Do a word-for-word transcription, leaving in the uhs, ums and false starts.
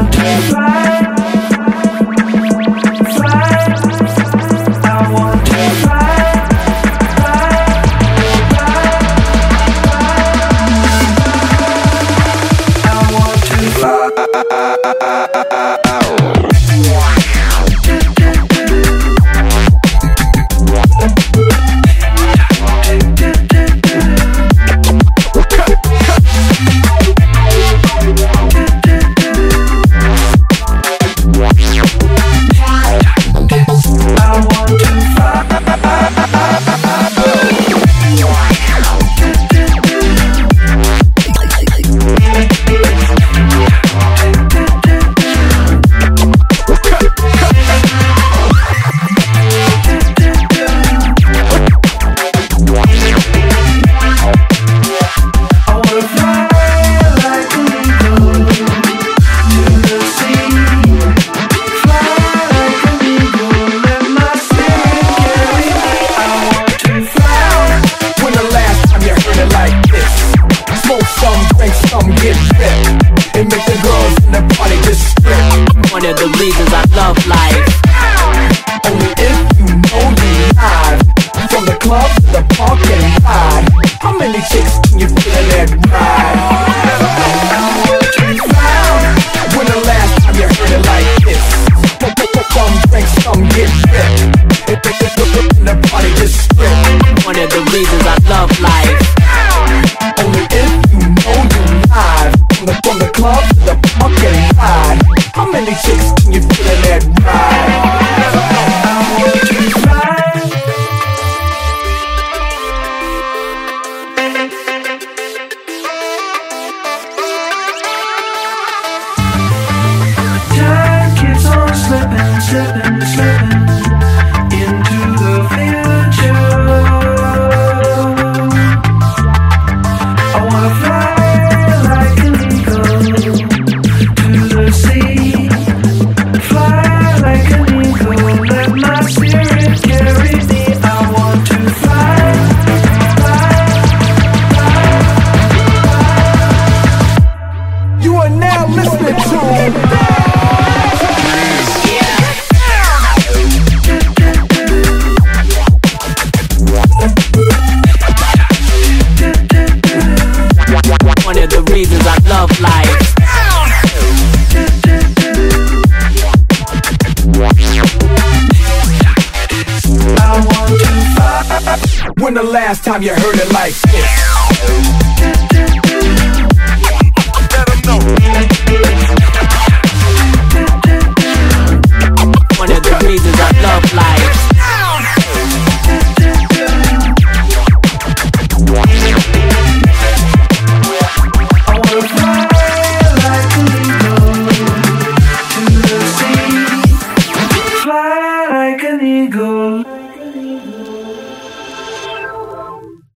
want to fly, fly. I want to fly, fly, fly, fly. I want to fly. One of the reasons I love life. Only if you know you live. From the club to the park and ride. How many chicks can you feel in that ride? When the last time you heard it like this? Some drink, some get ripped. And the party just stripped. One of the reasons I love life. Only if you know you live. From the, from the club to the park and ride. How many chicks can you feel in that ride? I want to fly. Time keeps on slipping, slipping, slipping into the future. I wanna fly like an eagle to the sea. Fly like an eagle, let my spirit carry me. I want to fly, fly, fly, fly. You are now listening to One of the reasons I love life. I want to fly. When the last time you heard it like this?